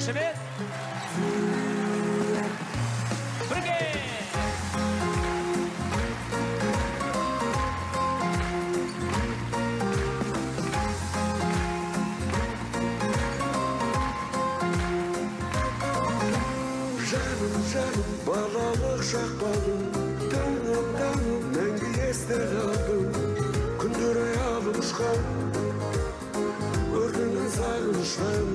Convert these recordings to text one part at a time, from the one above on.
Рахмет. Бірге. Жаным, балалық шақ балым, таңым, мәңгі есте қалдым. Күндер аялып ұшқан, өркінен сағыныштан.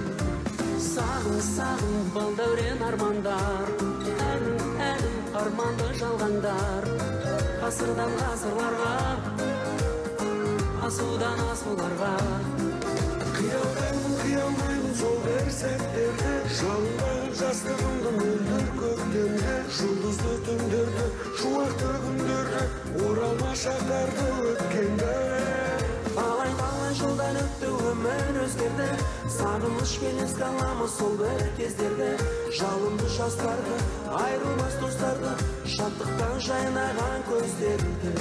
Сағын, балдәурен армандар, әнім, арманды жалғандар. Ғасырдан ғасырларға, асудан асуларға. Қиялмаймын сол бір сәттерді, жалынған жастығымды мөлдір көктемді, жұлдызды түндерді, шуақты күндерді, оралма шақтарды өткенді. Талай жылдан өтті, өмір өзгерді, сағынышпен еске аламыз сол бір кездерді. Жалынды жастарды, айрылмас достарды, шаттықтан жайнаған көздерді.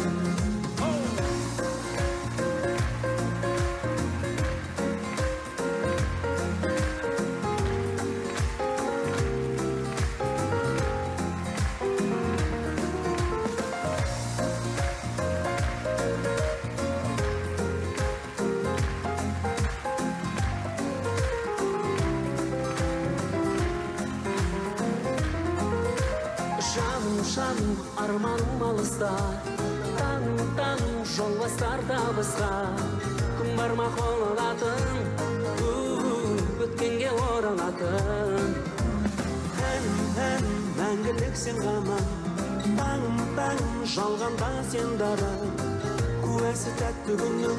Жаным, арманым алыста, таңым, жол бастар табысқа. Күн барма қолығатын, өткенге оралатын. Әнім, мәңгілік сен ғана, таңым, жалғанда сен дара. Куәсі тәтті күннің,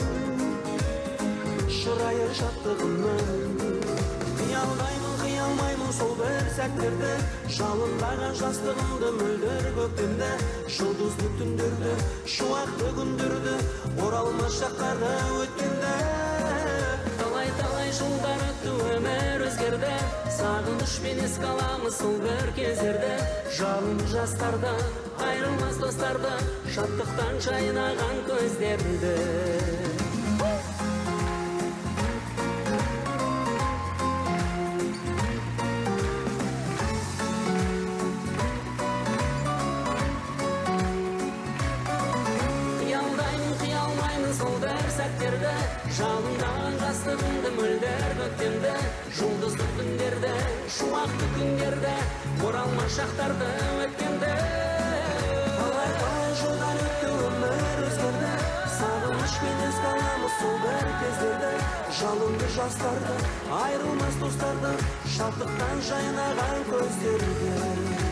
шырайы шаттығының. Қиялмаймын сол бір сәттерді, жалындаған жастығымды, мөлдір көктемді, жұлдызды түндерді, шуақты күндерді, оралмас шақтарды өткенді. Талай жылдар өтті, өмір өзгерді, сағынышпен еске аламыз сол бір кездерді. Жалынды жастарды, айрылмас достарды, шаттықтан жайнаған көздерді. Жалынған жастығымды, мөлдір көктемді, жұлдызды түндерді, шуақты күндерді, оралма шақтарды өткенді. Талай жылдар өтті, өмір өзгерді, сағынышпен еске аламыз сол бір кездерді. Жалынды жастарды, айрылмас достарды, шаттықтан жайнаған көздерді.